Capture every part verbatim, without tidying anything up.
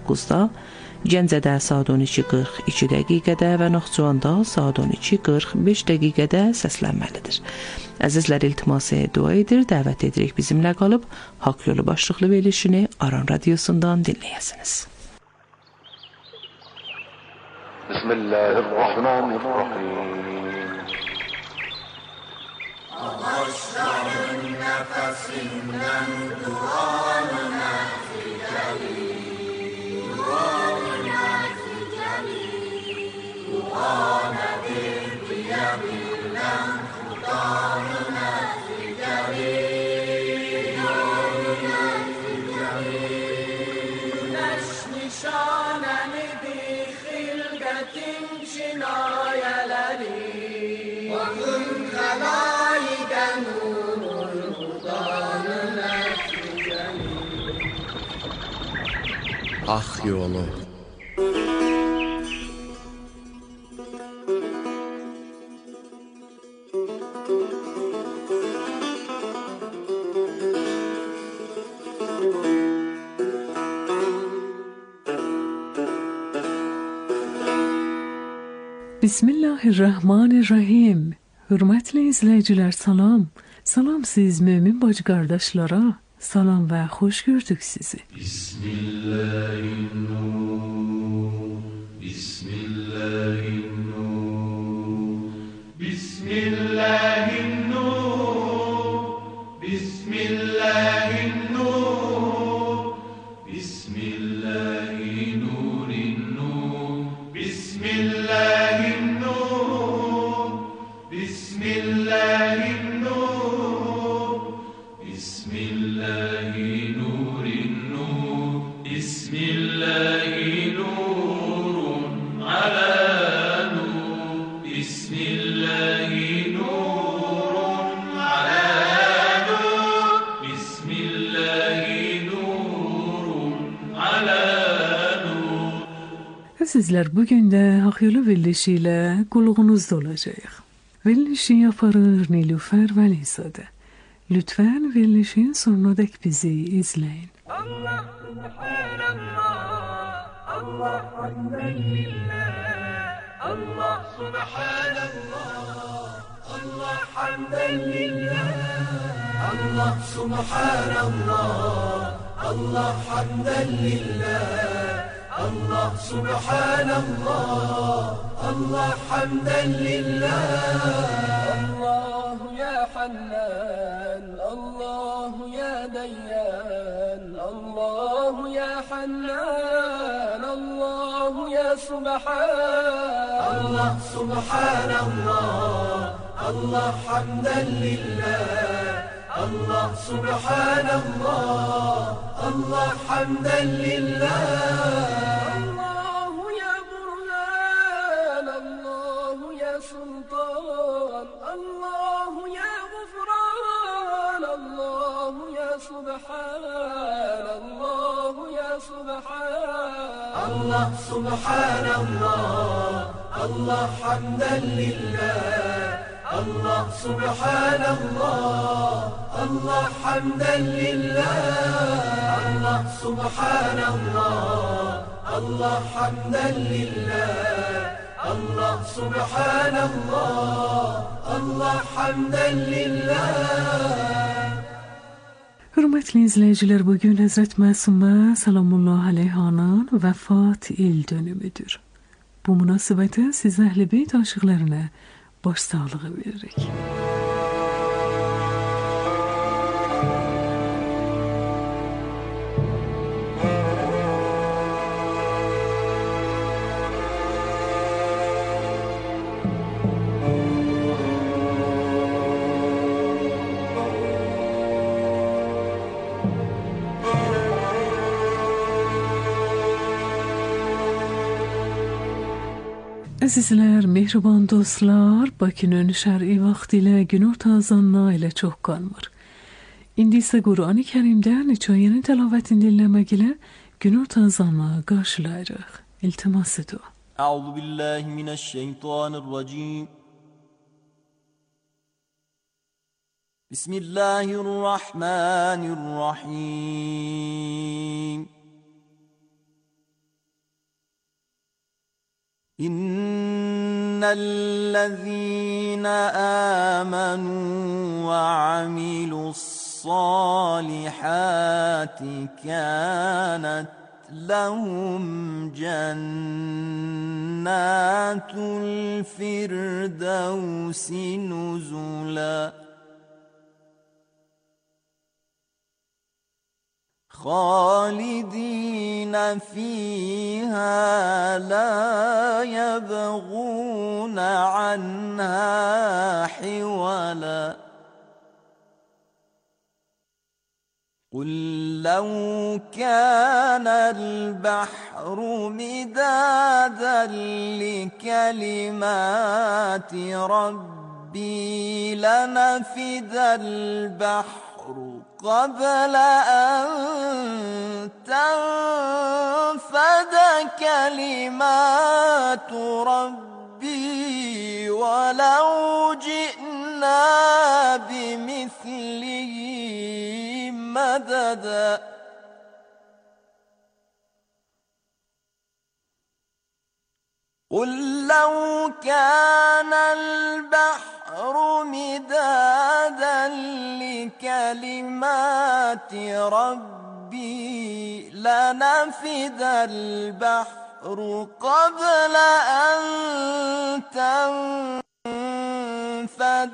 doqquzda, Gəncədə saat on iki qırx iki dəqiqədə və Naxçıvanda saat on iki qırx beş dəqiqədə səslənməlidir. Əzizlər, iltiması dua edir, dəvət edirik bizimlə qalıb Haqq Yolu başlıqlı verilişini Aran Radiosundan dinləyəsiniz. Bismillahirrahmanirrahim. Ağaçların nəfəsindən duanı nəticəli, duanı nəticəli, dua nədir deyə bilən xudanı nəticəli, yolu nəticəli. Güneş nişanəlidir xilqətin cinayələri, bakın xəlayiqə nurul xudanı nəticəli. Haqq Yolu. Bismillahirrahmanirrahim. Hörmətli izləyicilər, salam. Salam siz mömin bacı qardaşlara. Salam və xoş gördük sizi. Bismillahirrahmanirrahim. Bismillahirrahmanirrahim. Bismillahirrahmanirrahim. Bismillahirrahmanirrahim. Bismillahirrahmanirrahim. Bismillahirrahmanirrahim. Bismillahirrahmanirrahim. Bismillahirrahmanirrahim. Bismillahirrahmanirrahim. Ala nur. Bismillahirrahmanirrahim. Ala nur. Bismillahirrahmanirrahim. Ala nur. Sizlər bugün də Haqq Yolu verilişi ilə qulluğunuzda olacağıq. Verilişi yaparır Nilüfer Vəlizadə. Lütfen verilişin sonuna dek bizi izleyin. Allah subhanallah, Allah hamdülillah, Allah subhanallah, Allah hamdülillah, Allah subhanallah, Allah hamdülillah, Allah subhanallah, Allah hamdülillah. Allahu ya Hannan, Allahu ya Dayyan, Allahu ya Hannan, Allahu ya Subhan. Allah subhanallah, Allah hamdülillah, Allah subhanallah, Allah hamdülillah. Allahu ya Burhan, Allahu ya Sultan, Allahu ya Gufran, Allahu ya Subhan, Allahu ya Subhan. Allah subhanallah, Allah hamdülillah, Allah subhanallah, Allah hamdülillah. Allah subhanallah, Allah hamdülillah, Allah subhanallah, Allah hamdülillah. Hörmətli izləyicilər, bugün Həzrət Məsumə Salamullah Aleyhanın vəfat il dönümüdür. Bu münasibətə siz Əhl-i Beyt aşıqlarına başsağlığı veririk. Əzizlər, mehriban dostlar, Bakının şər'i vaxt ilə günorta azanına ilə çox qalmır. İndi isə Qur'an-ı Kərimdən hekayənin təlavətini dinləmək ilə günorta azanına qarşılayırıq. İltimasıdır. Əuzu billahi minəşşeytanirracim. Bismillahirrahmanirrahim. إن الذين آمنوا وعملوا الصالحات كانت لهم جنات الفردوس نزلا خالدين فيها لا يبغون عنها حولا قل لو كان البحر مدادا لكلمات ربي لنفد البحر قبل أن تنفد كلمات ربي ولو جئنا بمثله مددا قل لو كان البحر مدادا لكلمات ربي لنفد البحر قبل أن تنفد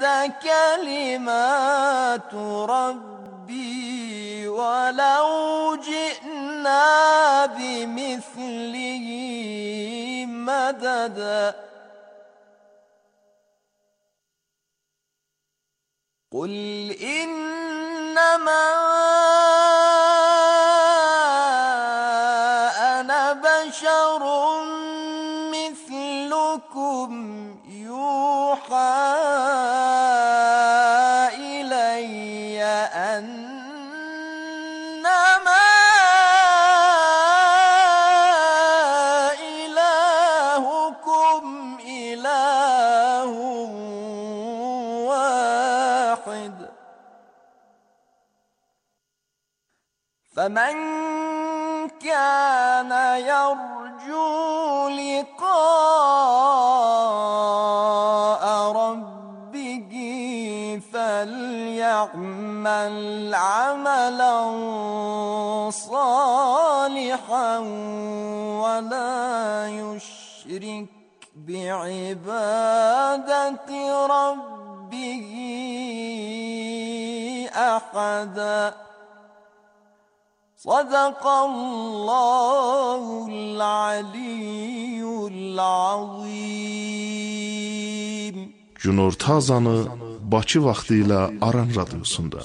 كلمات ربي ولو جئنا بمثله مددا قل إنما أنا بشر مثلكم يوحى إلي أنما إلهكم إله واحد فمن كان يرجو لقاء ربه فليعمل عملا صالحا ولا يشرك بعبادة ربه أحدا صدق الله العلي العظيم. Günorta azanı Bakı vaxtı ilə Aran radiosunda.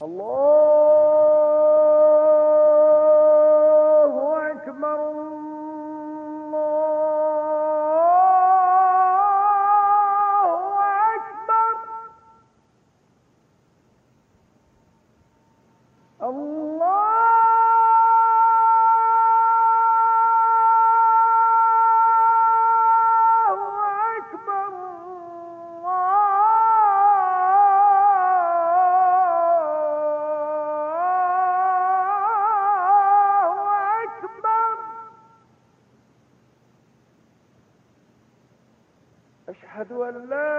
أشهد أن لا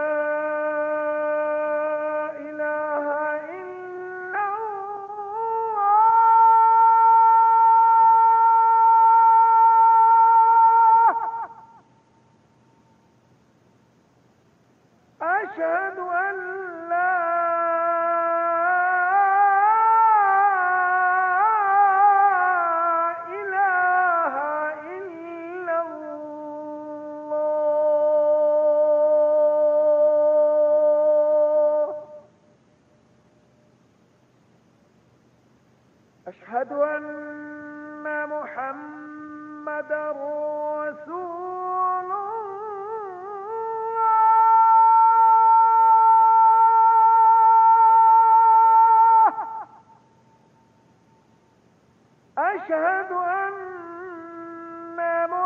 إله إلا الله أشهد أن لا أشهد أن محمدا رسول الله أشهد أن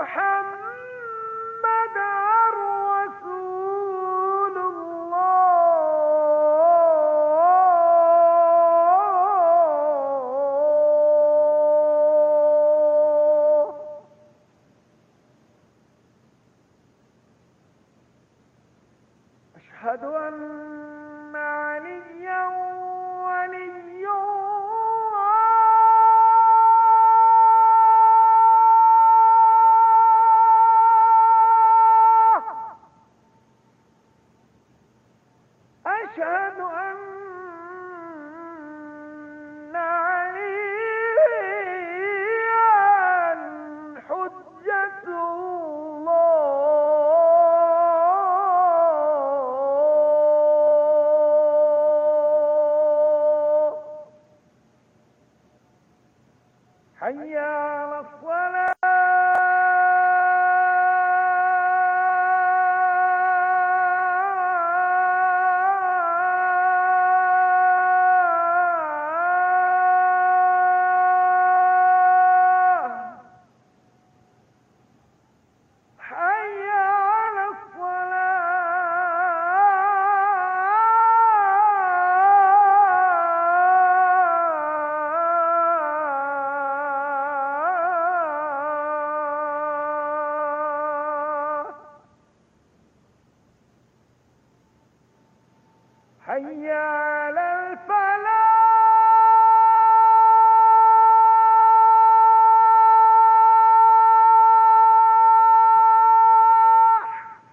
محمدا رسول الله أشهد أن عليا ولي أشهد أن عليا حجة الله حي على الصلاة حي على الفلاح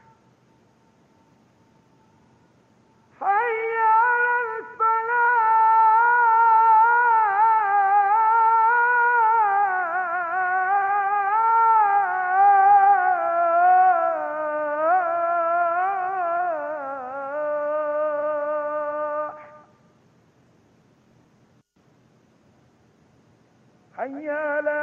حي على حي على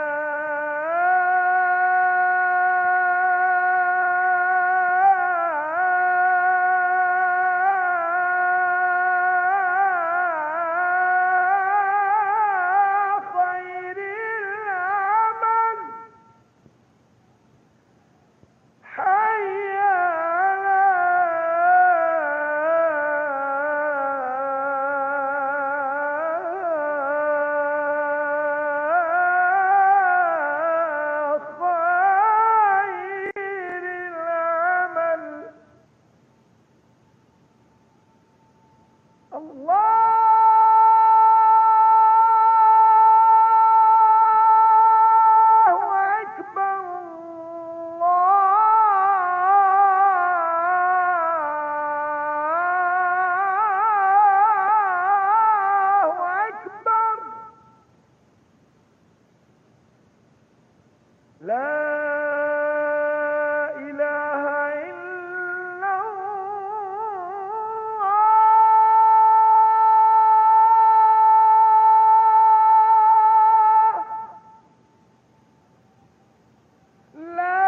خير العمل حي على لا إله إلا الله لا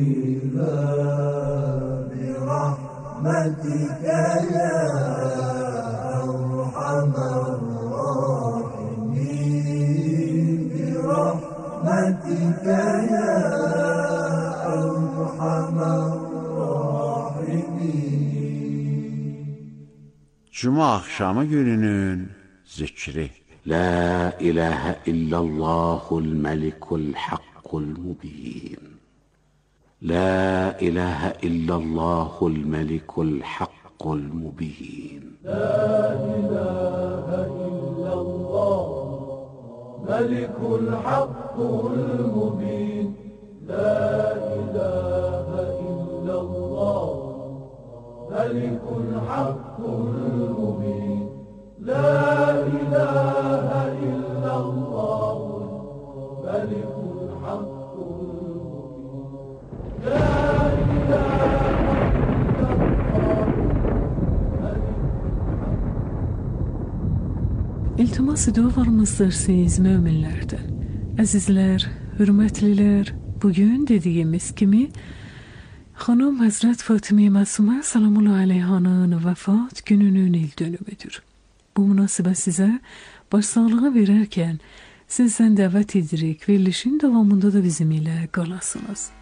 برحمتك يا Cuma axşamı gününün zikri. La ilahe illallahul melikul haqqul mubin. La ilahe illallahul melikul haqqul mubin. La ilahe illallah melikul haqqul mubin. La ilahe illallah melikul haqqul mubin. La ilahe illallah melikul haqqul mubin. La İltimas dualarımızdır siz müminlerden. Azizler, hürmetlilər, bugün dediğimiz kimi Xanım Hazret Fatime Masume Salamullah Aleyhan'ın vefat gününün il dönümüdür. Bu münasebət sizə başsağlığı verərkən sizdən dəvət edirik, verilişin davamında da bizim ilə qalasınız.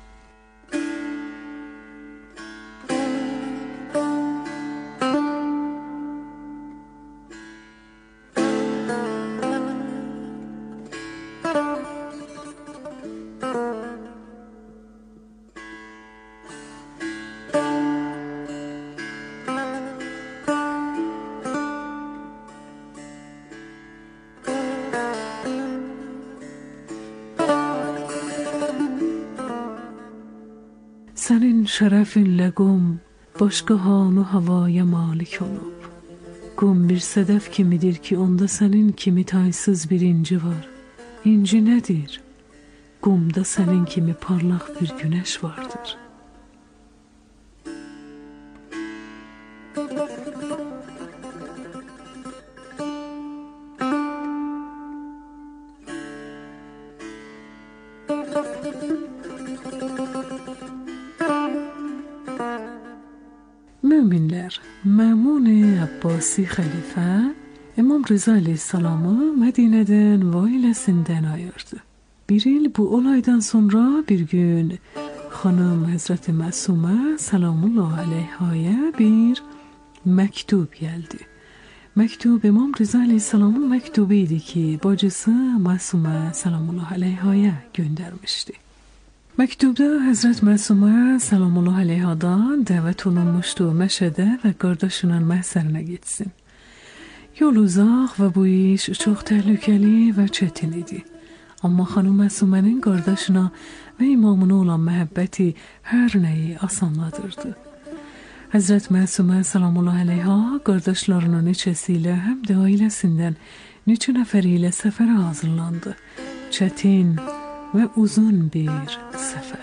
Sənin şərəfinlə qum başqa hanu havaya malik olub. Qum bir sədəf kimidir ki, onda sənin kimi taysız bir inci var. İnci nədir? Qumda sənin kimi parlaq bir günəş vardır. Müminler, Məmun Abbasi xəlifə İmam Rıza Aleyhisselamı Mədinədən və ailəsindən ayırdı. Bir il bu olaydan sonra bir gün Xanım Həzrəti Məsumə Salamullah Aleyhaya bir məktub gəldi. Məktub İmam Rıza Aleyhisselamın məktubu idi ki, bacısı Məsumə Salamullah Aleyhaya göndərmişdi. Məktubda Həzrət Məsumə Salamullah Aleyhadan dəvət olunmuşdu Məşədə və qardaşının məhzərinə getsin. Yol uzaq və bu iş çox təhlükəli və çətin idi. Amma xanım Məsumənin qardaşına və imamına olan məhəbbəti hər nəyi asanladırdı. Həzrət Məsumə Salamullah Aleyha qardaşlarının neçəsi ilə həm də ailəsindən neçə nəfəri ilə səfərə hazırlandı. Çətin və uzun bir səfər.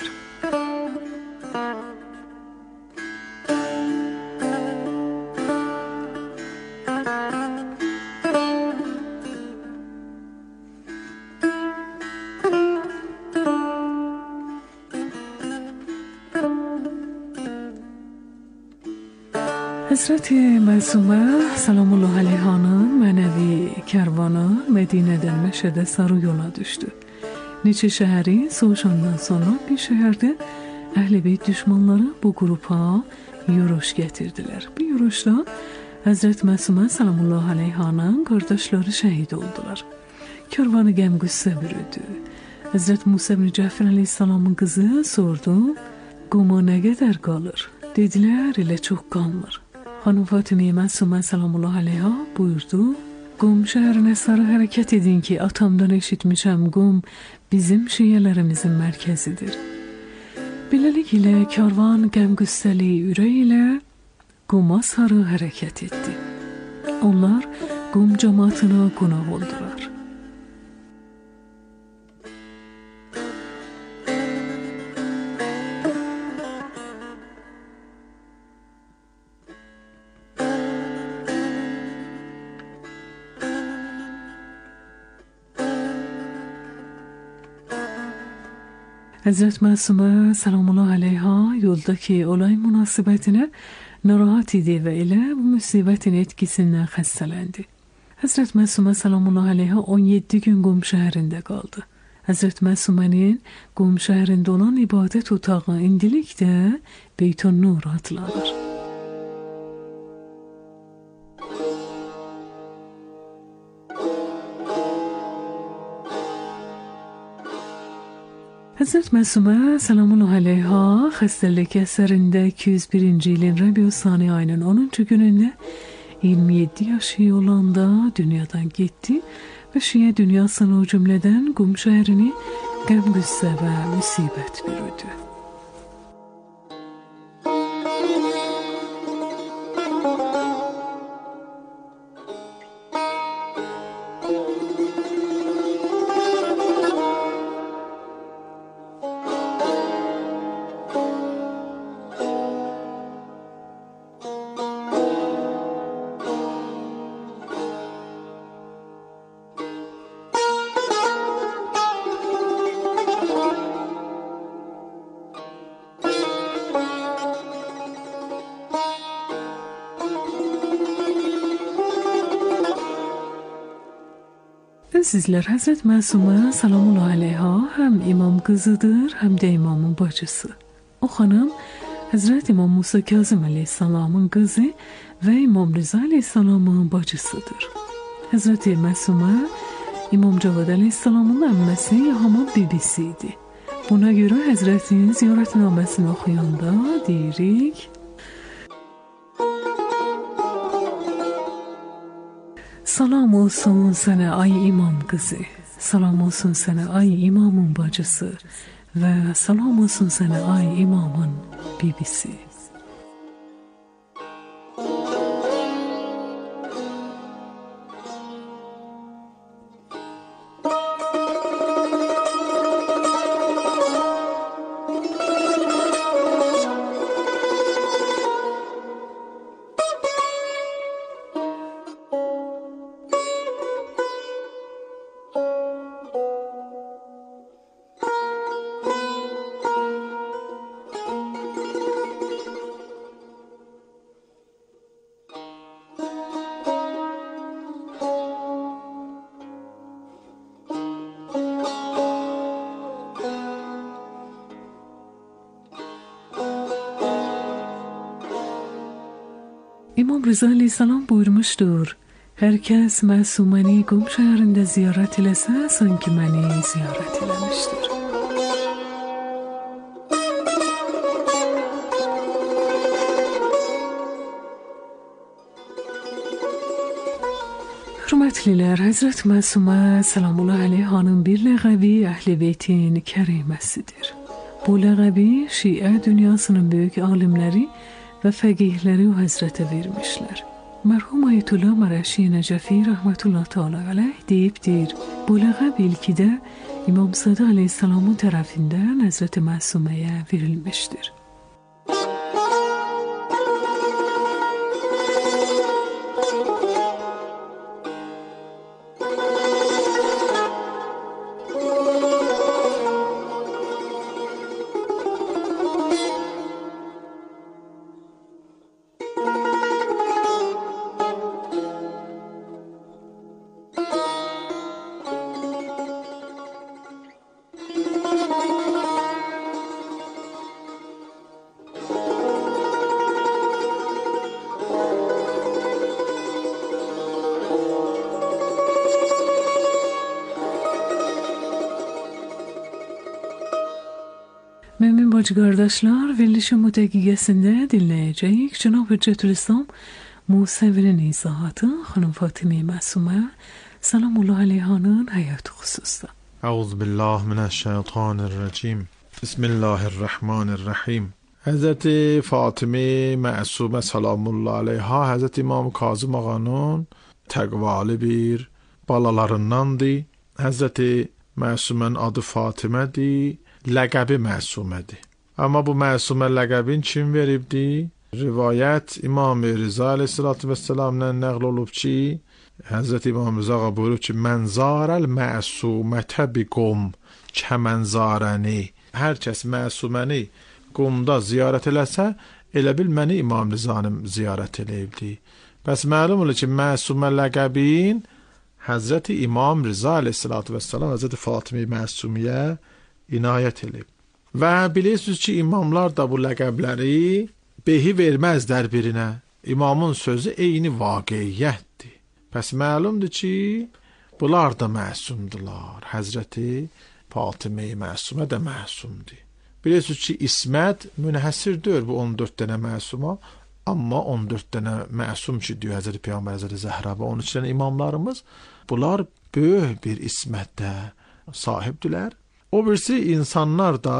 Həzrəti Məsumə Salamullah Aleyhanın mənəvi kərvanı Mədinədən Məşədə sarı yola düşdü. Neçə şəhəri soğuşandan sonra bir şəhərdə Əhl-i Beyt düşmanları bu qrupa yürüş gətirdilər. Bu yürüşdə Həzrət Məsumə Salamullah Aleyhanın qardaşları şəhid oldular. Kərvanı qəm-qüssə bürüdü. Həzrət Musa ibn Cəfər Aleyhisselamın qızı sordu, quma nə qədər qalır? Dedilər, elə çox qalmır. Xanım Fatime Məsumə Salamullah Aleyha buyurdu, Qum şəhərinə sarı hərəkət edin ki, atamdan eşitmişəm, Qum bizim şiyələrimizin mərkəzidir. Beləliklə, karvan qəm-qüssəli ürək ilə Quma sarı hərəkət etdi. Onlar Qum cəmaatına qonaq oldular. Həzrət Məsumə Salamullah Aleyha yoldakı olay münasibətinə narahat idi və elə bu müsibətin etkisindən xəstələndi. Həzrət Məsumə Salamullah Aleyha on yeddi gün Qum şəhərində qaldı. Həzrət Məsumənin Qum şəhərində olan ibadət otağı indilikdə Beytun Nur adlanır. Hazret Məsumə salamun aleyha xəstəlik əsərində iki yüz birinci ilin Rəbiü Sani ayının onuncu günündə iyirmi yeddi yaşı olanda dünyadan getdi və Şiə dünyasını o cümlədən Qum şəhərini qəm, qüssə və müsibət bürüdü. Sizlər Həzrət Məsumə salamun aleyha həm imam qızıdır, həm də imamın bacısı. O xanım Həzrət İmam Musa Kazım əleyhissalamın qızı və İmam Rıza əleyhissalamın bacısıdır. Həzrət Məsumə İmam Cavad əleyhissalamın əmməsi Yahaman bibisi idi. Buna görə Həzrətin ziyarətnaməsini oxuyanda deyirik: Salam olsun sənə ay imam qızı, salam olsun sənə ay imamın bacısı və salam olsun sənə ay imamın bibisi. İmam Rıza əleyhissalam buyurmuşdur: Hər kəs Məsuməni Qum şəhərində ziyarət eləsə, sanki məni ziyarət eləmişdir. Hörmətlilər, Həzrət Məsumə salamun aleyhanın bir ləqəbi Əhl-i Beytin kəriməsidir. Bu ləqəbi Şiə dünyasının böyük alimləri və fəqihləri o həzrətə vermişlər. Mərhum Ayətullah Mərəşi Nəcəfi rəhmətullah təala əleyh deyibdir: Bu ləqəb ilkidə İmam Sadiq əleyhissalamın tərəfindən Həzrət Məsuməyə verilmişdir. Mümin bacı qardaşlar, verilişin bu dəqiqəsində dinləyəcəyik Cənab Hüccətülislam Musəvinin izahatı xanım Fatimə Məsumə salamullah aleyhanın həyatı xüsusda. Əuzubillah minəşşeytanirracim. Bismillahirrahmanirrahim. Həzrət Fatimə Məsumə salamullah aleyha Həzrət İmam Kazım ağanın təqvalı bir balalarındandır. Həzrət Məsumənin adı Fatimədir, ləqəbi Məsumədir. Amma bu Məsumə ləqəbin kim veribdi? Rivayət İmam Rıza əleyhissalatu vesselamdan nəql olub ki, Həzrət İmam Rıza buyurub ki, mən zarəl məsumətə bi qum kəmən zarəni. Hər kəs Məsuməni qumda ziyarət eləsə, elə bil məni İmam Rızanım ziyarət eləyibdi. Bəs məlum olur ki, Məsumə ləqəbin Həzrət İmam Rıza əleyhissalatu vesselam Həzrət Fatimə Məsuməyə inayət eləyib. Və bilirsiniz ki, imamlar da bu ləqəbləri behi verməzlər birinə. İmamın sözü eyni vaqiyyətdir. Pəs məlumdur ki, bunlar da məsumdular. Həzrəti Fatimə məsumə də məsumdur. Bilirsiniz ki, ismət münhəssir deyil bu on dörd dənə məsuma, amma on dörd dənə məsum ki, diyor Həzrəti Peyğəmbər, Həzrəti Zəhra və on üç dənə imamlarımız, bunlar böyük bir ismətdə sahibdilər. O birisi insanlar da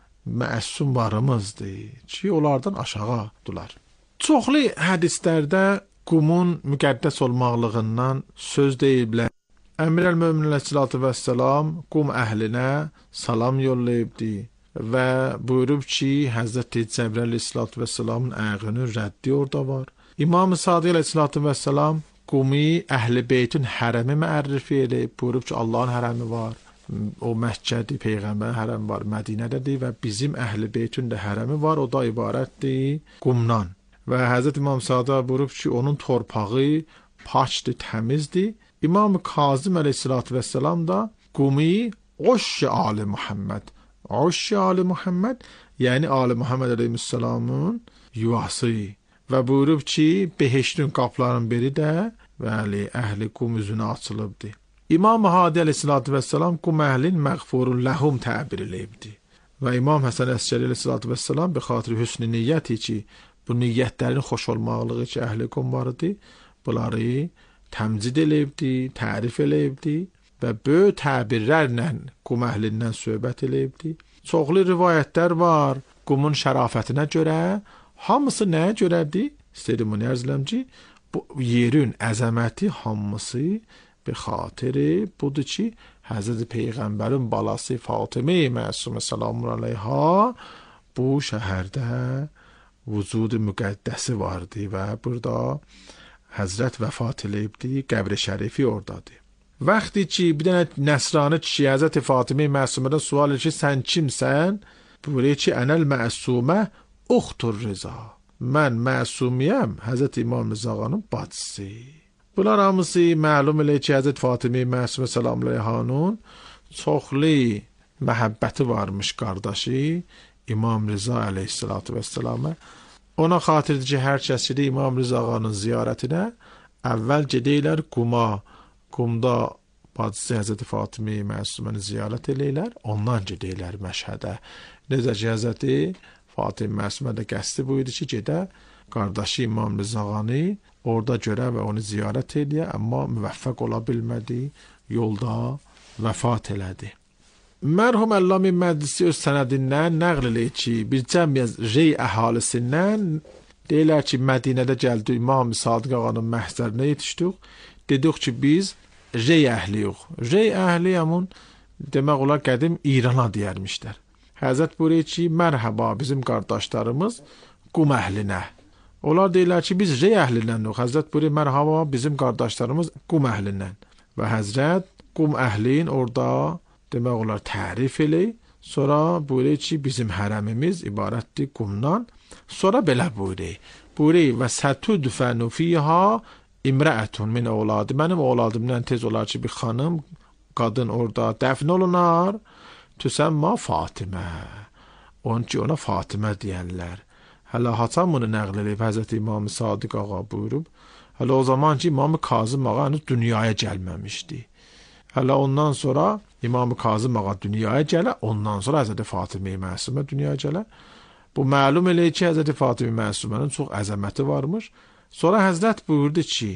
məsumlarımızdır ki, onlardan aşağıdırlar. Çoxlu hədislərdə qumun müqəddəs olmaqlığından söz deyiblər. Əmir əl-Möminin əleyhissalatu vəssalam qum əhlinə salam yollayıbdı və buyurub ki, Həzrəti Cəbrəil əleyhissalatu vəssalamın ayağının rəddi orada var. İmam-ı Sadiq əleyhissalatu vəssalam qumi əhl-i beytin hərəmi məərrifi edib, buyurub ki, Allahın hərəmi var. O Məkkədir, Peyğəmbərin hərəmi var, Mədinədədir və bizim əhl-i beytin də hərəmi var, o da ibarətdir qumdan. Və Həzrət İmam Sadiq buyurub ki, onun torpağı paçdır, təmizdir. İmam Kazım əleyhissalatu vəssalam da qumi oş-i Ali Muhammed, oş-i Ali Muhammed, yəni Ali Muhammed əleyhissalamın yuvası və buyurub ki, behiştin qapıların biri də bəli, əhli qum üzünə açılıbdır. İmam Hadi əleyhissalatu vəssalam qum əhlin məğfurun ləhum təbir eləyibdir. Və İmam Həsən Əskəri əleyhissalatu vəssalam bi xatir hüsn-i niyyəti ki, bu niyyətlərin xoş olmaqlığı ki, əhli qum vardı, bunları təmcid eləyibdi, tərif eləyibdi və böyük təbirlərlə qum əhlindən söhbət eləyibdi. Çoxlu rivayətlər var qumun şərafətinə görə, hamısı nəyə görədir? İstəyirəm onu ərz eləm ki, bu yerin əzəməti hamısı bir xatiri budur ki, Həzrəti Peyğəmbərin balası Fatimə məsumə salamun aleyha bu şəhərdə vücud müqəddəsi vardı və burada Həzrət vəfat eləyibdi, qəbri şərifi oradadır. Vaxtı ki, bir dənə nəsrani kişi Həzrəti Fatimə məsumədən sual edir ki, sən kimsən? Buyurur ki, ənəl məsumə uxtur Rıza. Mən məsumiyəm, Həzrət İmam Rıza'nın bacısı. Bunlar hamısı məlum eləyir ki, Həzrət Fatimə məsumə salamun aleyhanın çoxlu məhəbbəti varmış qardaşı İmam Rıza əleyhissalatu vəssalama. Ona xatirdir ki, hər kəs gedir İmam Rıza ağanın ziyarətinə, əvvəl gedəylər quma, qumda bacısı Həzrəti Fatimə məsuməni ziyarət eləyirlər, ondan gedəylər Məşhədə. Necə ki, Həzrəti Fatimə məsumə də qəsdi buydu ki, gedə qardaşı İmam Rıza ağanı orada görə və onu ziyarət eləyə, amma müvəffəq ola bilmədi, yolda vəfat elədi. Mərhum Əllami Məclisi öz sənədindən nəql eləyir ki, bir cəmiyyət Rey əhalisindən deyirlər ki, Mədinədə gəldi İmam Sadiq ağanın məhzərinə yetişdik. Dedik ki, biz Rey əhliyik. Rey əhli yamun demək olar qədim İrana deyərmişlər. Həzrət buyurur ki, mərhaba bizim qardaşlarımız qum əhlinə. Onlar deyirlər ki, biz Rey əhlinənik. Həzrət buyurur, mərhaba bizim qardaşlarımız qum əhlindən. Və Həzrət qum əhlin orada demək olar tərif eləyir. Sonra buyurur ki, bizim hərəmimiz ibarətdir qumdan. Sonra belə buyurur. Buyurur və sətudfənu fiyha imrəətun min ovladı. Mənim ovladımdan tez olar ki, bir xanım, qadın orada dəfn olunar. Tüsəmma Fatimə. Onun ki, ona Fatimə deyərlər. Hələ haçan bunu nəql eləyib Həzrəti İmam Sadiq ağa buyurub. Hələ o zaman ki, İmam Kazım ağa henüz dünyaya gəlməmişdi. Hələ ondan sonra İmam Kazım ağa dünyaya gələ, ondan sonra Həzrəti Fatimə məsumə dünyaya gələ. Bu məlum eləyir ki, Həzrəti Fatimə məsumənin çox əzəməti varmış. Sonra Həzrət buyurdu ki,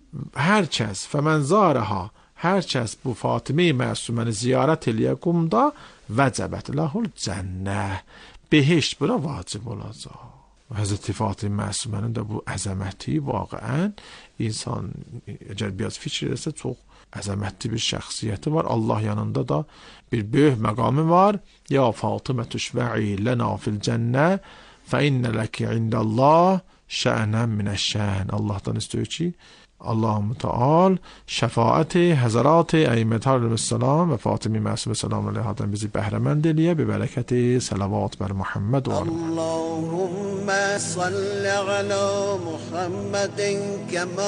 hər kəs fəmən zarəha, hər kəs bu Fatimə məsuməni ziyarət eləyə qumda vəcəbət ləhul cənnə, behişt buna vacib olacaq. Həzrəti Fatimə məsumənin də bu əzəməti vaqəən insan əgər biraz fikir eləsə çox əzəmətli bir şəxsiyyəti var. Allah yanında da bir böyük məqamı var. Ya Fatimə tüşvə'i lənə fil cənnə fə innə ləki indəllah şənən minəşşən. Allahdan istəyir ki, Allah-u Teala şəfaəti, həzərati, əymətə aleyhissalam və Fatimə məsumə salamun aleyhadan bizi bəhrəmənd eləyə, bi bərəkəti salavat bər Muhammed və Allahümmə salli alə Muhammedin kəmə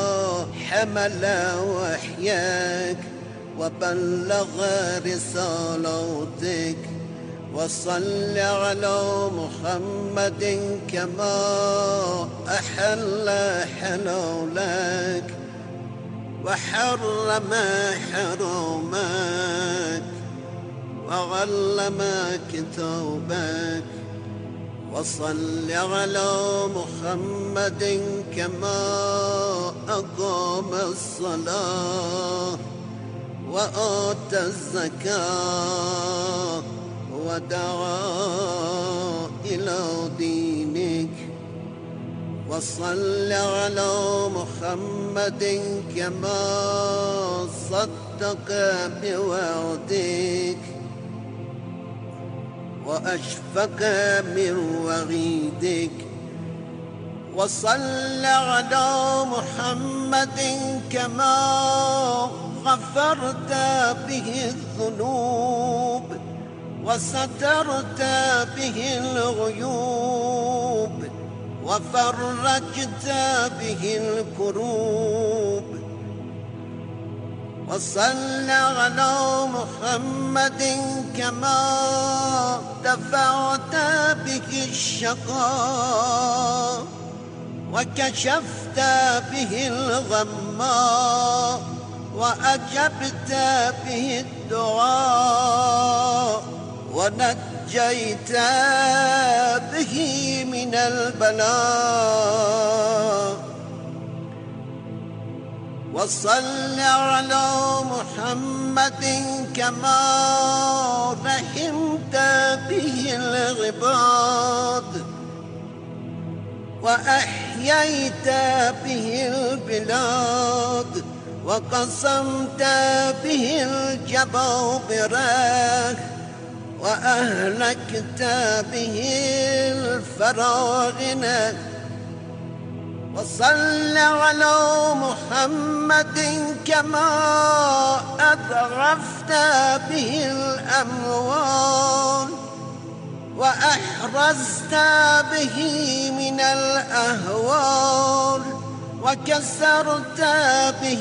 həmələ vəhyək və bəlləğə risalatik وصل على محمد كما أحل حلالك وحرم حرامك وعلمك ثوبك وصل على محمد كما أقام الصلاة وآتى الزكاة ودعا إلى دينك وصل على محمد كما صدق بوعدك وأشفق من وعيدك وصل على محمد كما غفرت به الذنوب وسترت به الغيوب وفرجت به الكروب وصل على محمد كما دفعت به الشقاء وكشفت به الغماء وأجبت به الدعاء ونجيت به من البلاء وصل على محمد كما رحمت به العباد وأحييت به البلاد وقسمت به الجبابرة وأهلكت به الفراعنة وصل على محمد كما أضعفت به الأموال وأحرزت به من الأهوال وكسرت به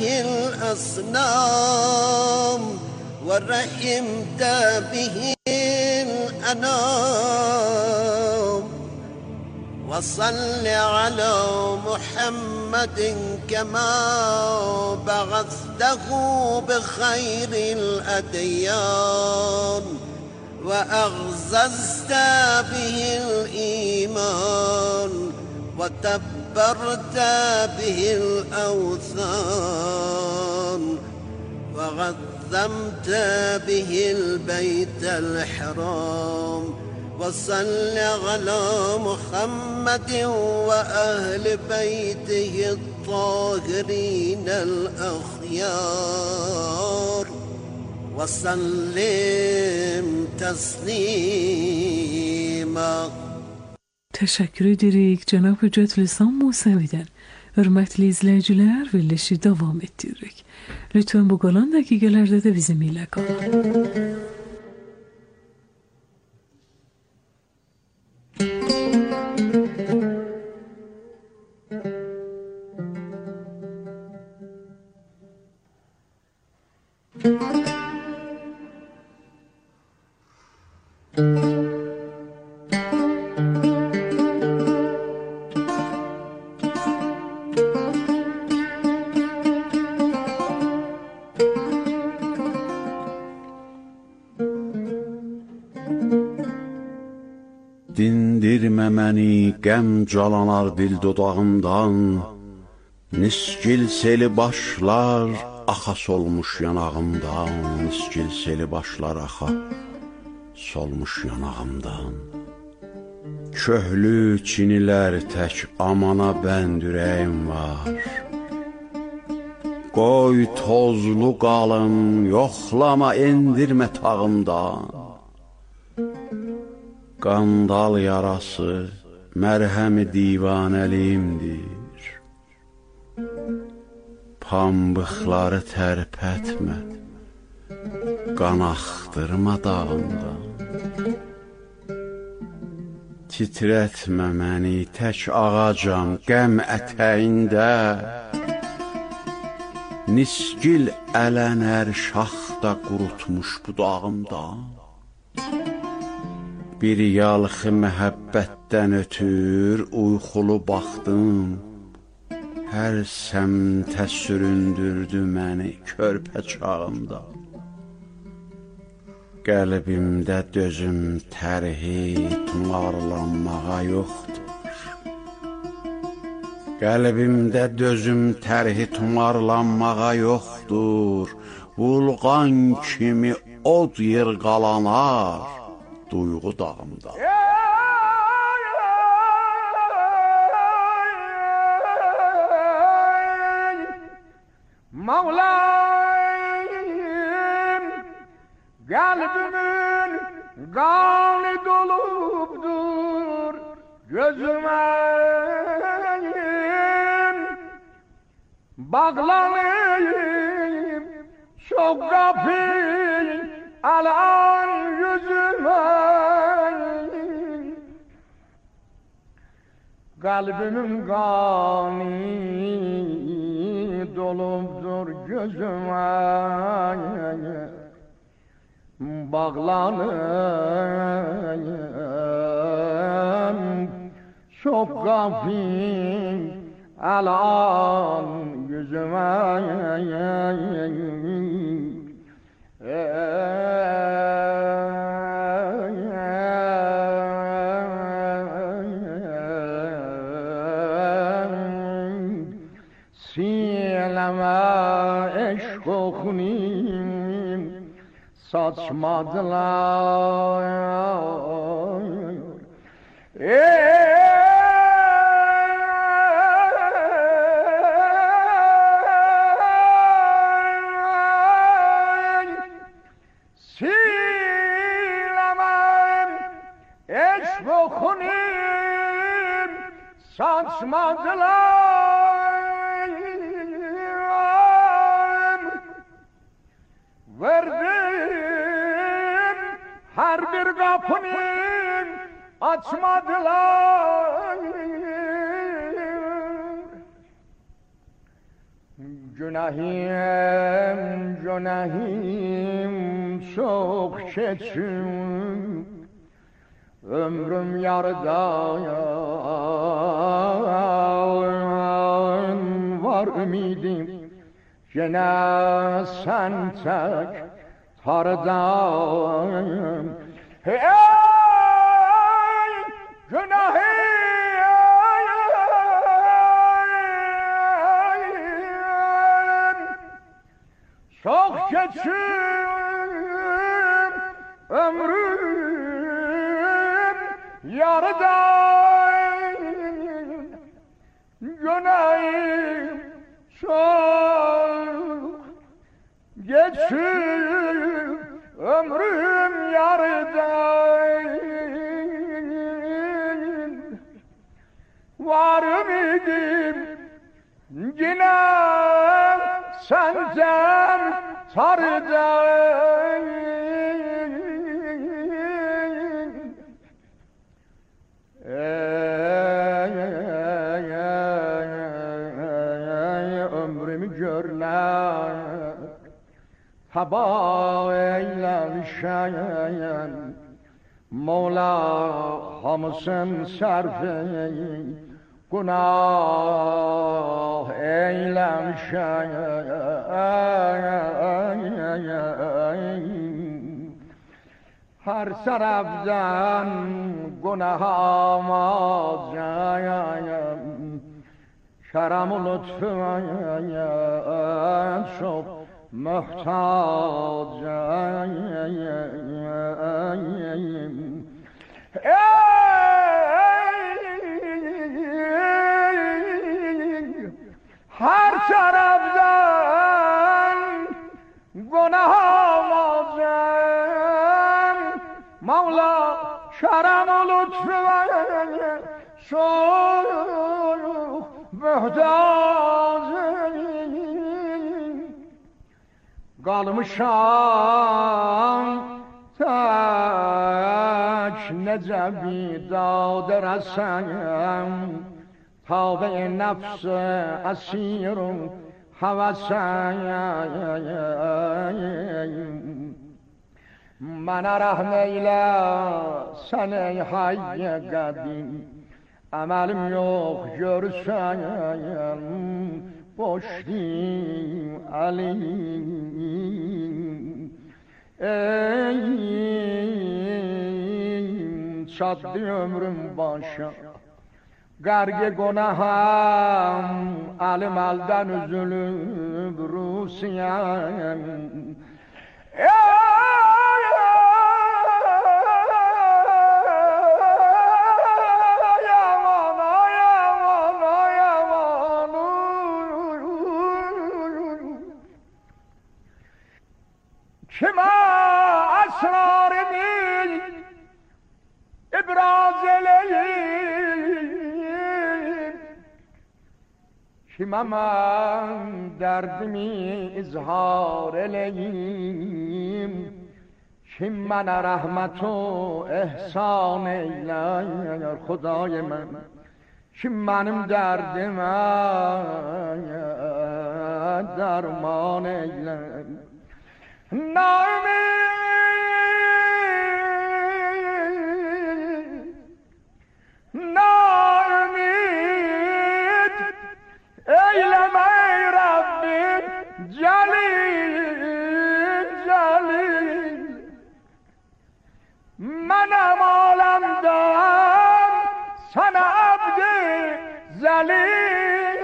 الأصنام ورحمت به الأنام وصل على محمد كما بعثته بخير الأديان وأعززت به الإيمان وتبرت به الأوثان وعظمت به البيت الحرام وصل على محمد وأهل بيته الطاهرين الأخيار وسلم تسليما. Teşekkür ederek Cenab-ı Hüccet Lisan Musevi'den hürmetli izleyiciler verilişi devam ettirerek. Lütfen bu kalan dakikalerde de bizimle kalın. Dindirmə məni, qəm calanar dil dodağımdan, nisgil seli başlar, axa solmuş yanağımdan, nisgil seli başlar, axa solmuş yanağımdan. Köhlü çinilər tək amana bənd ürəyim var. Qoy tozlu qalım, yoxlama endirmə tağımdan. Qandal yarası, mərhəmi divanəliyimdir. Pambıqları tərpətmə, qan axdırma dağımdan. Titrətmə məni tək ağacam qəm ətəyində. Nisgil ələnər şaxda qurutmuş budağımdan. Bir yalxı məhəbbətdən ötür uyxulu baxdım. Hər səmtə süründürdü məni körpə çağımda. Qəlbimdə dözüm tərhi tumarlanmağa yoxdur. Qəlbimdə dözüm tərhi tumarlanmağa yoxdur. Vulqan kimi od yırğalanar duyğu dağımda. Mevlam kalbimin kanı dolupdur gözüme bağlanayım çok kapı alan yüzüme kalbimin kanı dolupdur gözüme bağlanayım çok gafil alan yüzüme sileme eşk okunim saçmadılar ey silemem eşk okunim saçmadılar verdim her bir kapını açmadılar günahim günahim çok keçim ömrüm yarıda var ümidim gene sen tek tardım hey günahim çok geçim ömrüm yarıda günahim çok geçim ömrüm yarıda var ümidim yine senden tardım ömrümü görler heba eylemişen Mola hamısın sərfi günah eylemişen her taraftan günahıma şeram-ı lütfüye çok muhtacım her taraftan günahımazım Mevla şeram-ı lütfüye çok muhtacım kalmışam tak nece bidadır esem tabi nefsi esirim havasayım bana rahmeyle sen ey hayy kadim emelim yok görseyim boş değil alim ey çatdı ömrüm başa Garge günahım alim aldan üzülüp Rusiyem Kime asrarımı ibraz eleyim Kime ben derdimi izhar eleyim Kim bana rahmet و ihsan eyler Xudای من Kim benim derdime derman eyler Naümid, naümid eyleme ey Rabbim celil, celil Menem alemden sana abdi zelil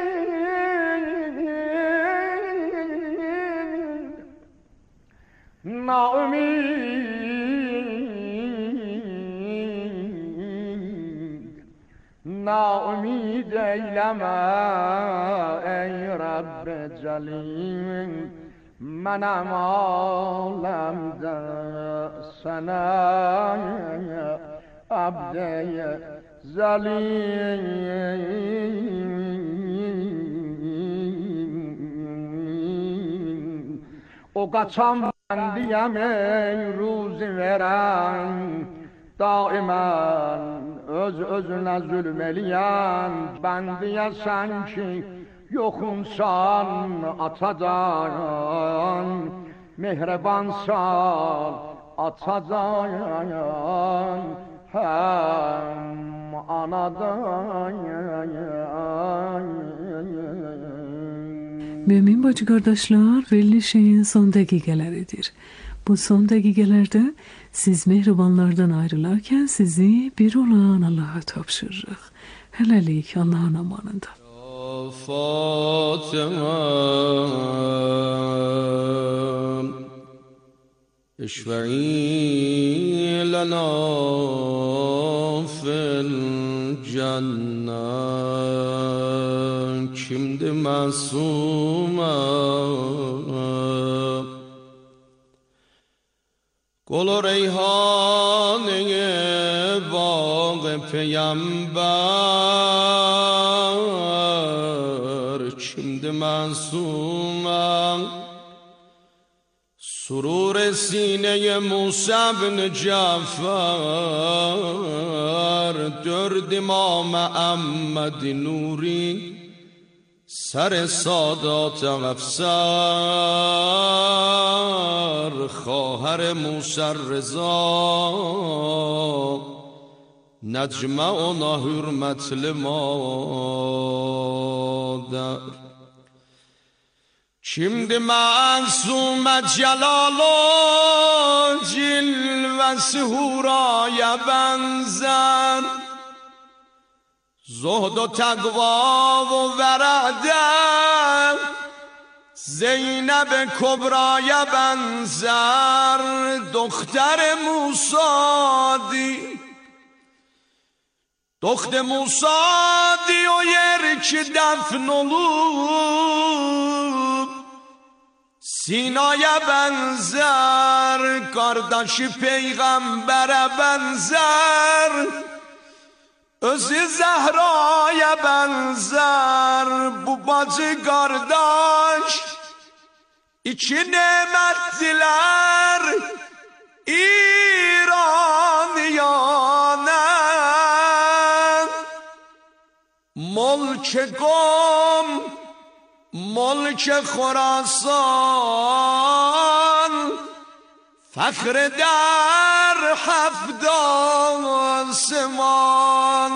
Naümid, naümid eyleme ey Rabbi Celil Menem alemde sana abdi zelil O kaçan ben diyem ey ruzi veren Daimen öz özüne zulmeleyen Ben diyesen ki yokunsan atacan Mehrebansan atacan Hem anadan Mümin bacı kardeşler, belli şeyin son dakikaleridir. Bu son dakikalarda siz mehribanlardan ayrılarken sizi bir olan Allah'a tapşırırıq. Hələlik Allah'ın amanında. Fatıma eşve'i lana fil cennet kimdi masuma Gol reyhane bağ peygamber kimdi masuma Surur sine Musa bin Cafer dörd imam Muhammed Nuri سر سادات افسر خواهر موسی رضا نجمه ona hürmetli mader Kimdi masume celal o cilvesi huraya benzer زهد و تقوا و ورده زینب کبرای بنظر دختر موسادی دختر موسادی و yerk دفن olup Sina'ya benzer kardeşi peygambere benzer Özü Zehra'ya benzer bu bacı kardeş İki nimettiler İraniyane Mulk-i Qom, Mulk-i Khorasan فخر در هفت آسمان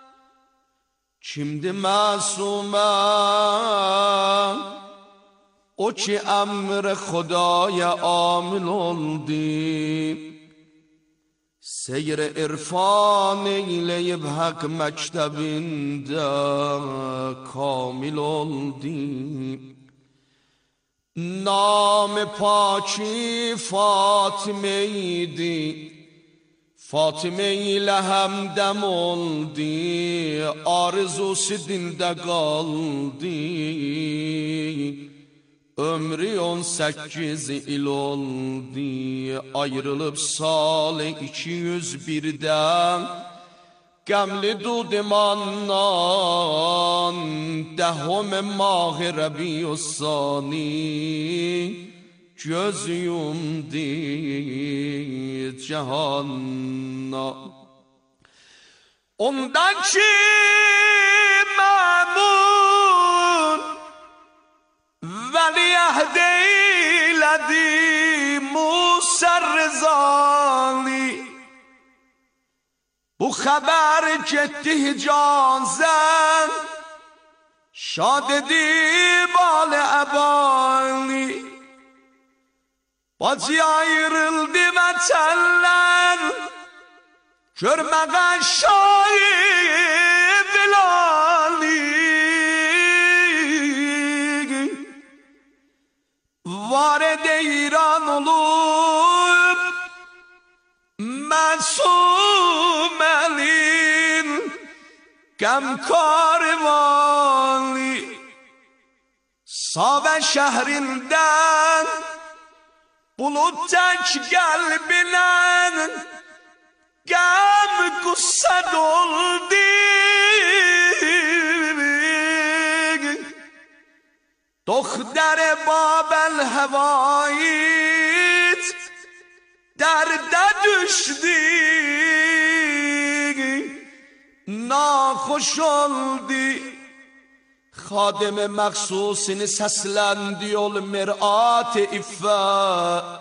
kimdi masuma او که امر خدای عامل oldu seyir irfan eyleyip hak mektebinde kamil oldu. Nam-ı paki Fatime-ydi, Fatime ile hemdem oldu, arzusu dilde kaldı. Ömrü on sekiz il oldu, ayrılıp salı iki yüz birden, Gemli dudimandan, dehum mah-ı Rabi'us-Sani, göz yumdu cehanna. Ondan ki Mamun, veliahd eyledi Musa Rızani. Bu haber gitti Hicaz'en, şad edip al ebani. Bacı ayrıldı meteller, görmeden şahit Bilali. Var ede İran olup Mesum elin Gem karvani. Save şehrinden bulut tek gel bilen, gem gusse doldu. Doktor Babel Hevait derde düştü, nahoş oldu. Hadim-i məxsusini səsləndi yol mirat-ı iffət.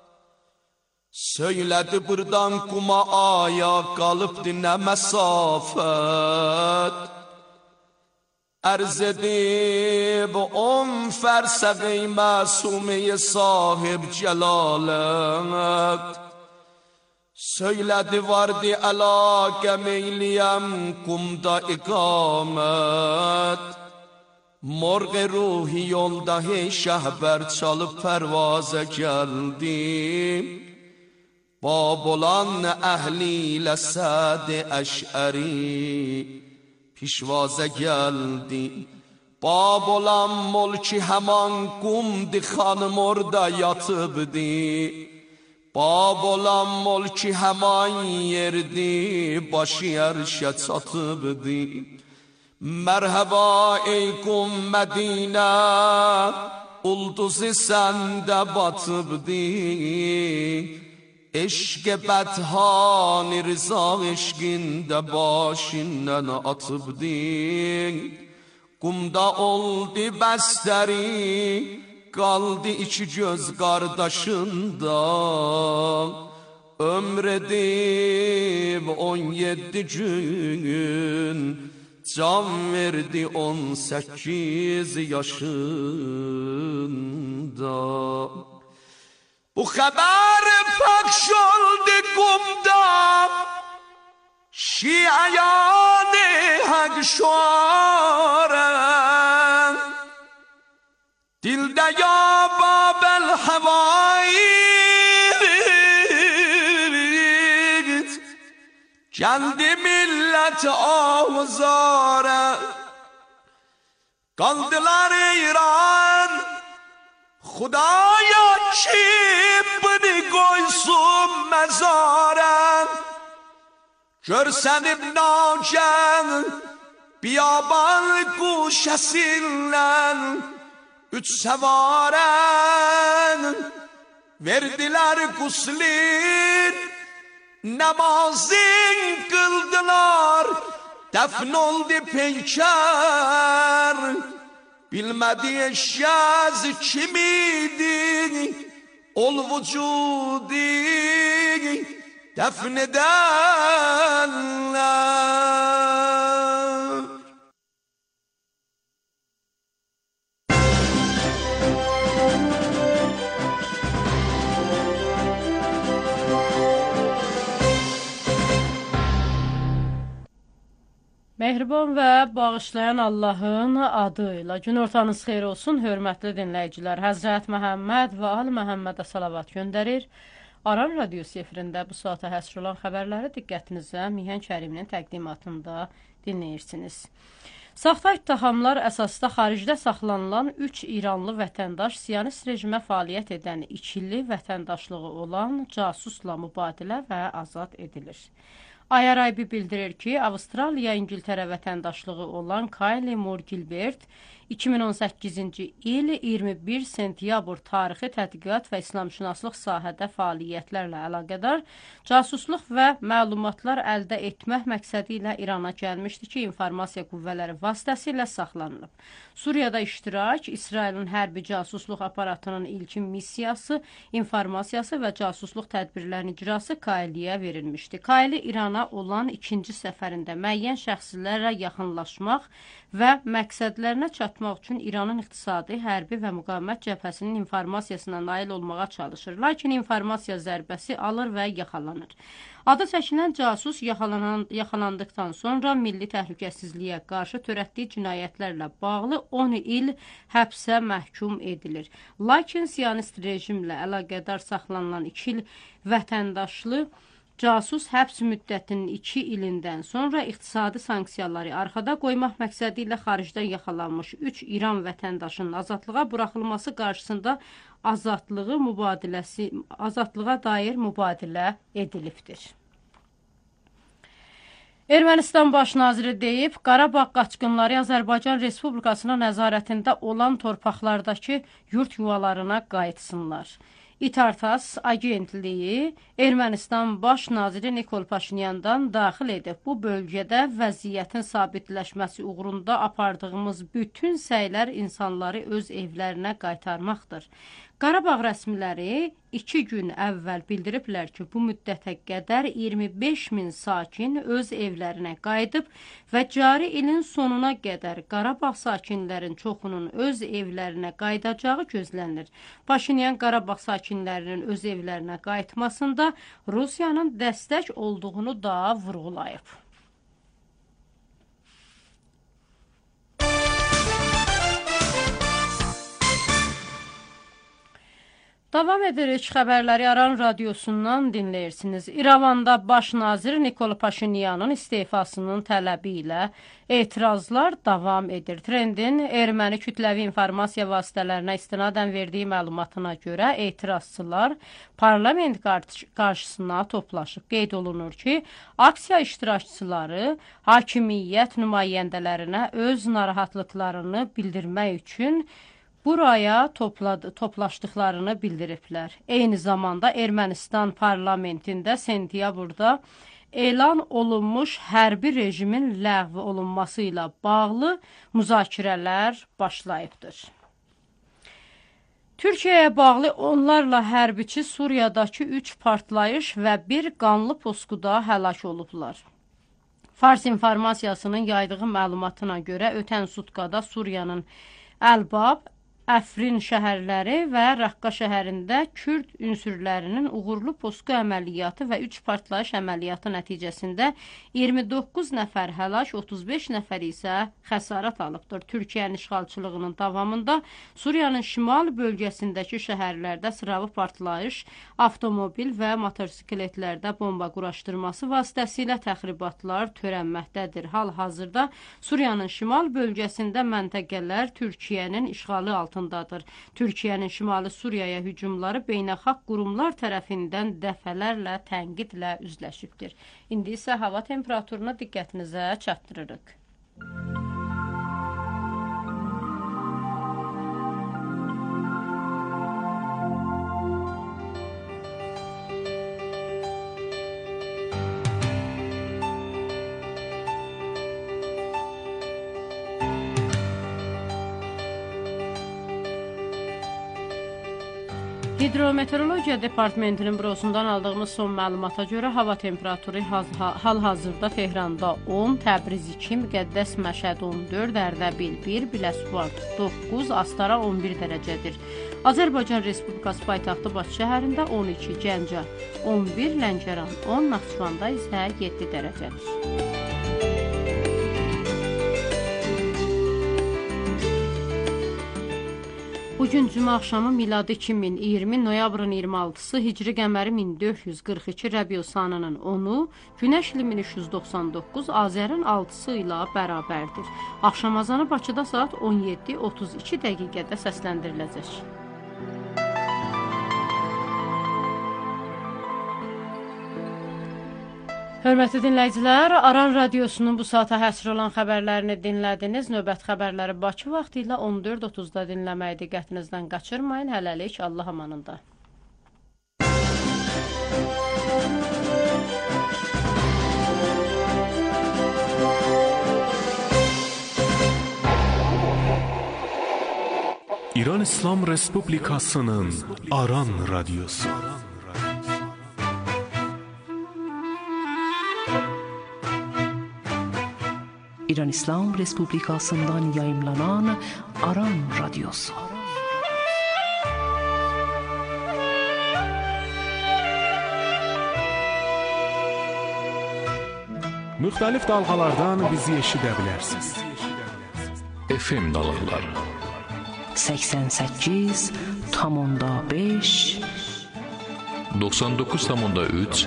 Söylədi buradan kuma aya qalıbdı nə məsafət. Ərz edib on fərsəq-i məsumi sahib cəlalət. Söylədi vardı əlaqə meyliyəm kumda iqamət. مرغ روحی yolda hey şehber çalıp pervaze geldi. Bab olan ehliyle Sa'd Eş'ari pişvaze geldi. Bab olan mulki hemen kumdi hanım orada yatıbdi. Bab olan mulki hemen yerdi başı yerşe çatıbdi. Merhaba eykum Medine, ulduzi sende batıbdi. Eşk-i bedhani rıza eşkinde başinden atıbdi. Kumda oldu besteri, kaldı iki göz kardeşinden. Ömredip on yedi gün, can verdi on sekiz yaşında. Bu haber pekş oldu kumda, şiayane hak şuaren. Dilde ya Babel Hevait, geldi millet ahuzara. Kaldılar İran, Xudaya çipini koysun mezara. Görsen İbn Acem biyaban kuşesinden üç sevaren. Verdiler guslin, namazın kıldılar, defn oldu peyker. Bilmedi eşyaz kimiydi, ol vücudi defn edenler. Mehriban və bağışlayan Allahın adıyla günortanız xeyir olsun, hörmətli dinləyicilər. Həzrət Məhəmməd və Ali Məhəmmədə salavat göndərir. Aran Radiosu efirində bu saata həsr olan xəbərləri diqqətinizə Mihan Kəriminin təqdimatında dinləyirsiniz. Saxta ittihamlar əsasda xaricdə saxlanılan üç İranlı vətəndaş Siyonist rejimə fəaliyyət edən ikili vətəndaşlığı olan casusla mübadilə və azad edilir. I R I B bildirir ki, Avstraliya, İngiltərə vətəndaşlığı olan Kylie Moore Gilbert iki min on səkkizinci il iyirmi bir sentyabr tarixi tədqiqat və İslamşünaslıq sahədə fəaliyyətlərlə əlaqədar casusluq və məlumatlar əldə etmək məqsədi ilə İrana gəlmişdi ki, informasiya qüvvələri vasitəsilə saxlanılıb. Suriyada iştirak, İsrailin hərbi casusluq aparatının ilkin missiyası, informasiyası və casusluq tədbirlərinin icrası Kylie'yə verilmişdi. Kylie İrana olan ikinci səfərində müəyyən şəxslərlə yaxınlaşmaq və məqsədlərinə çatmaq üçün İranın iqtisadi, hərbi və müqavimət cəbhəsinin informasiyasına nail olmağa çalışır. Lakin informasiya zərbəsi alır və yaxalanır. Adı çəkilən casus yaxalanan, yaxalandıqdan sonra milli təhlükəsizliyə qarşı törətdiyi cinayətlərlə bağlı on il həbsə məhkum edilir. Lakin Siyonist rejimlə əlaqədar saxlanılan iki il vətəndaşlı casus həbs müddətinin iki ilindən sonra iqtisadi sanksiyaları arxada qoymaq məqsədi ilə xaricdən yaxalanmış üç İran vətəndaşının azadlığa buraxılması qarşısında azadlığı mübadiləsi, azadlığa dair mübadilə edilibdir. Ermənistan baş naziri deyib, Qarabağ qaçqınları Azərbaycan Respublikasına nəzarətində olan torpaqlardakı yurt yuvalarına qayıtsınlar. İtartas agentliyi Ermənistan baş naziri Nikol Paşinyandan daxil edib. Bu bölgədə vəziyyətin sabitləşməsi uğrunda apardığımız bütün səylər insanları öz evlərinə qaytarmaqdır. Qarabağ rəsmiləri iki gün əvvəl bildiriblər ki, bu müddətə qədər iyirmi beş min sakin öz evlərinə qayıdıb və cari ilin sonuna qədər Qarabağ sakinlərin çoxunun öz evlərinə qayıdacağı gözlənilir. Paşinyan Qarabağ sakinlərinin öz evlərinə qayıtmasında Rusiyanın dəstək olduğunu da vurğulayıb. Davam edirik, xəbərləri Aran Radiosundan dinləyirsiniz. İrəvanda baş nazir Nikol Paşinyanın istefasının tələbi ilə etirazlar davam edir. Trendin erməni kütləvi informasiya vasitələrinə istinadən verdiyi məlumatına görə etirazçılar parlament qarşısına toplaşıb. Qeyd olunur ki, aksiya iştirakçıları hakimiyyət nümayəndələrinə öz narahatlıqlarını bildirmək üçün buraya topladı, toplaşdıqlarını bildiriblər. Eyni zamanda Ermənistan parlamentində sentyabrda elan olunmuş hərbi rejimin ləğv olunması ilə bağlı müzakirələr başlayıbdır. Türkiyəyə bağlı onlarla hərbiçi Suriyadakı üç partlayış və bir qanlı poskuda həlak olublar. Fars informasiyasının yaydığı məlumatına görə ötən sutkada Suriyanın Əlbab, Əfrin şəhərləri və Raqqa şəhərində Kürd ünsürlərinin uğurlu posku əməliyyatı və üç partlayış əməliyyatı nəticəsində iyirmi doqquz nəfər həlak, otuz beş nəfər isə xəsarət alıbdır. Türkiyənin işğalçılığının davamında Suriyanın şimal bölgəsindəki şəhərlərdə sıravi partlayış, avtomobil və motosikletlərdə bomba quraşdırması vasitəsilə təxribatlar törənməkdədir. Hal-hazırda Suriyanın şimal bölgəsində məntəqələr Türkiyənin işğalı altındadır. Türkiyənin şimali Suriyaya hücumları beynəlxalq qurumlar tərəfindən dəfələrlə tənqidlə üzləşibdir. İndi isə hava temperaturuna diqqətinizə çatdırırıq. Hidrometeorologiya Departamentinin bürosundan aldığımız son məlumata görə hava temperaturu hal-hazırda Tehranda on, Təbriz iki, Müqəddəs Məşəd on dörd, Ərdəbil bir, Biləsuvar doqquz, Astara on bir dərəcədir. Azərbaycan Respublikası paytaxtı Bakı şəhərində on iki, Gəncə on bir, Lənkəran on, Naxçıvanda isə yeddi dərəcədir. Bugün cümə axşamı miladi iki min iyirmi noyabrın iyirmi altısı, Hicri qəməri min dörd yüz qırx iki Rəbiül Sanının onu, Günəş ili min üç yüz doxsan doqquz, Azərin altısı ilə bərabərdir. Axşam azanı Bakıda saat on yeddi otuz iki dəqiqədə səsləndiriləcək. Hörmətli dinləyicilər, Aran Radiosunun bu saata həsr olan xəbərlərini dinlədiniz. Növbət xəbərləri Bakı vaxtı ilə on dörd otuzda dinləməyi diqqətinizdən qaçırmayın. Hələlik, Allah amanında. İran İslam Respublikasının Aran Radiosu. İran İslam Respublikasından yayımlanan Aran Radyosu. Müxtəlif dalğalardan bizi eşidə bilərsiniz. F M dalğaları səksən səkkiz tam beş doxsan doqquz tam üç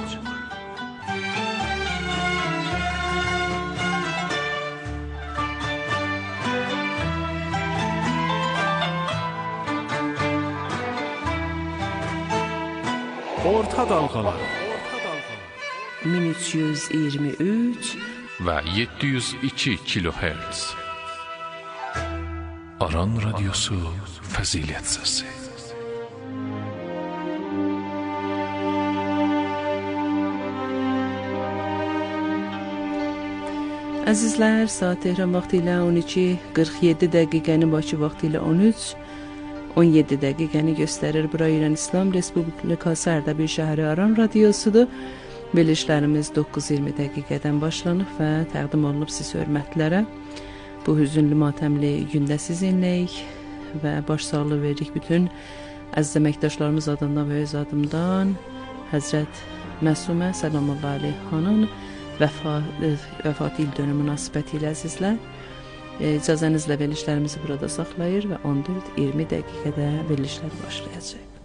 Orta dalğaları min üç yüz iyirmi üç və yeddi yüz iki kilohertz. Aran Radyosu Fəzilət Səsi. Əzizlər, saat Tehran vaxtı ilə on iki qırx yeddi dəqiqəni, Bakı vaxtı ilə on üç on yeddi dəqiqəni göstərir. Bura İran İslam Respublikası Ərdəbil şəhəri Aran Radiosudur. Verilişlərimiz doqquz iyirmi dəqiqədən başlanıb və təqdim olunub siz hörmətlərə. Bu hüzünlü matəmli gündə sizinləyik və başsağlığı veririk bütün əziz əməkdaşlarımız adından və öz adımdan. Həzrət Məsumə Səlamullahi Aleyhanın vəfatı il dönümü münasibəti ilə əzizlər, icazənizlə verilişlərimizi burada saxlayır və on dörd iyirmi dəqiqədə verilişlər başlayacaq.